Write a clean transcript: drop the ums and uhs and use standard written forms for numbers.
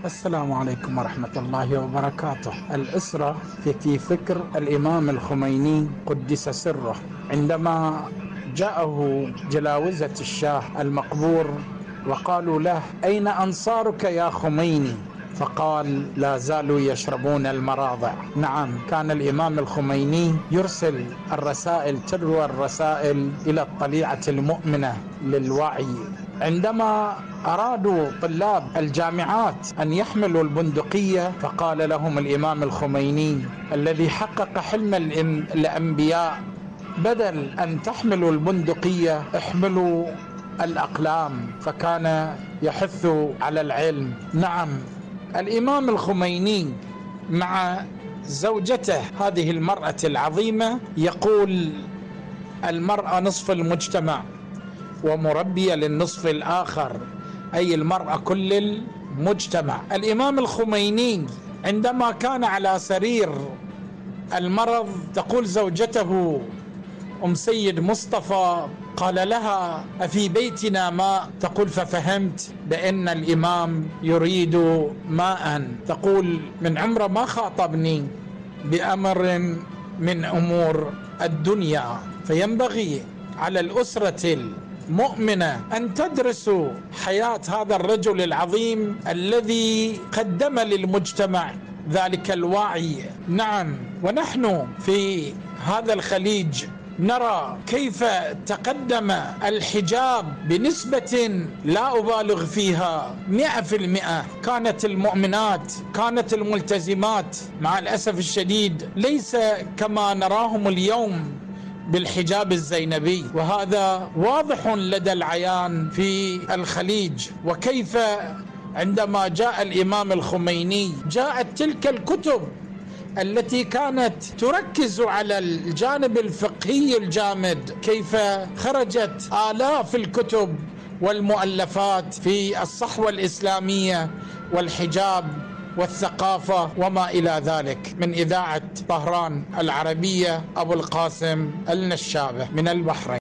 السلام عليكم ورحمة الله وبركاته. الأسرة في فكر الإمام الخميني قدس سره، عندما جاءه جلاوزة الشاه المقبور وقالوا له: أين أنصارك يا خميني؟ فقال: لا زالوا يشربون المراضع. نعم، كان الإمام الخميني يرسل الرسائل، تروى الرسائل إلى الطليعة المؤمنة للوعي. عندما أرادوا طلاب الجامعات أن يحملوا البندقية، فقال لهم الإمام الخميني الذي حقق حلم الأنبياء: بدل أن تحملوا البندقية احملوا الأقلام. فكان يحث على العلم. نعم، الإمام الخميني مع زوجته هذه المرأة العظيمة يقول: المرأة نصف المجتمع ومربية للنصف الآخر، أي المرأة كل المجتمع. الإمام الخميني عندما كان على سرير المرض تقول زوجته أم سيد مصطفى: قال لها: أفي بيتنا ماء؟ تقول: ففهمت بأن الإمام يريد ماء. تقول: من عمره ما خاطبني بأمر من أمور الدنيا. فينبغي على الأسرة المؤمنة أن تدرس حياة هذا الرجل العظيم الذي قدم للمجتمع ذلك الوعي. نعم، ونحن في هذا الخليج نرى كيف تقدم الحجاب بنسبة لا أبالغ فيها 100%. كانت المؤمنات، كانت الملتزمات، مع الأسف الشديد ليس كما نراهم اليوم بالحجاب الزينبي، وهذا واضح لدى العيان في الخليج. وكيف عندما جاء الإمام الخميني جاءت تلك الكتب التي كانت تركز على الجانب الفقهي الجامد، كيف خرجت آلاف الكتب والمؤلفات في الصحوة الإسلامية والحجاب والثقافة وما إلى ذلك. من إذاعة طهران العربية، أبو القاسم النشابة من البحرين.